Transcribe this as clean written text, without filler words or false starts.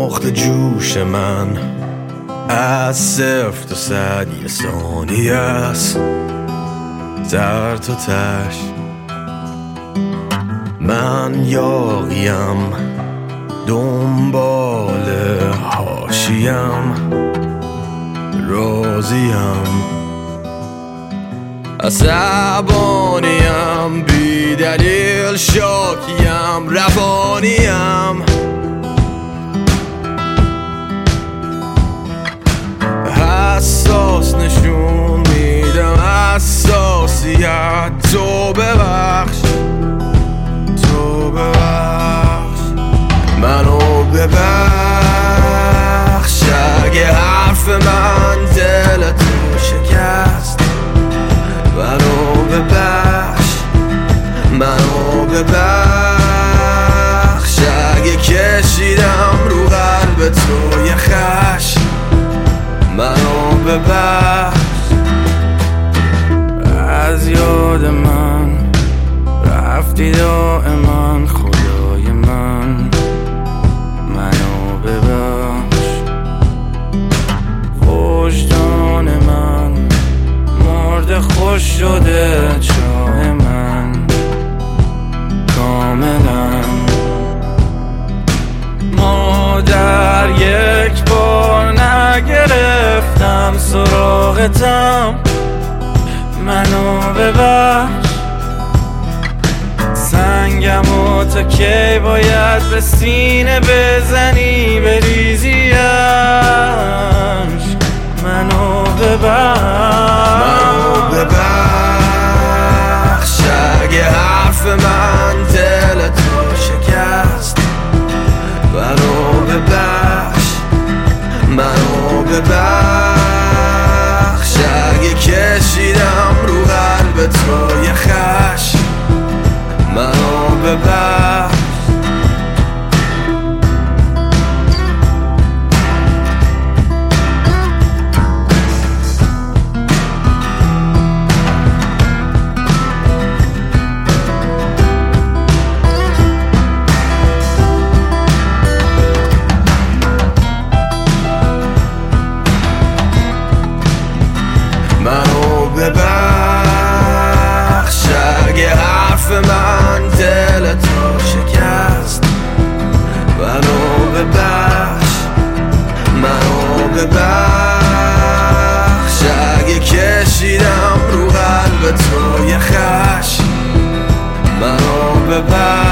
نقطه جوش من از 0 تا 100 یه ثانیه است، در تا تش. من یاغیم دنبال حاشیم، راضیم عصبانیم، بی دلیل شاکیم، روانیم. حساس نشون میدم حساسیت، تو ببخش، تو ببخش، منو ببخش. اگه حرف من دل تو شکست، منو ببخش، منو ببخش. اگه کشیدم رو قلب تو یه خشم، منو ببخش. از یاد من رفتی دائما، خدای من منو ببخش. وجدان من مرده، خوش شده چاه من کاملا. مادر یک بار نگرفتم سراغتم، منو ببخش. سنگمو تا کی باید به سینه بزنی بریزیش، منو ببخش، منو ببخش. اگه حرف من دل تو شکست، منو ببخش، منو ببخش. اگه کشیدم رو قلب تو یه خشم، منو ببخش. منو ببخش. اگه حرف من دل تو شکست، منو ببخش، منو ببخش. اگه کشیدم رو قلب تو یه خشم، منو ببخش.